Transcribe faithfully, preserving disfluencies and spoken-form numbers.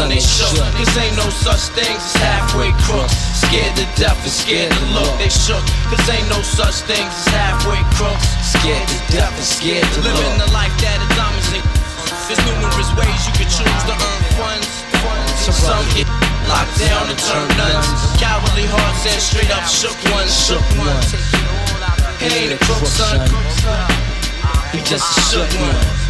son, they shook. Cause ain't no such things as halfway crooks. Scared to death and scared to look, they shook. Cause ain't no such things as halfway crooks. Scared to death and scared to look. Living the life that is diamonds in. There's numerous ways you can choose to earn funds. Some get locked down and turn nuns. Cowardly hearts and straight up shook ones. Shook ones. He ain't a crook, son. He just a shook one.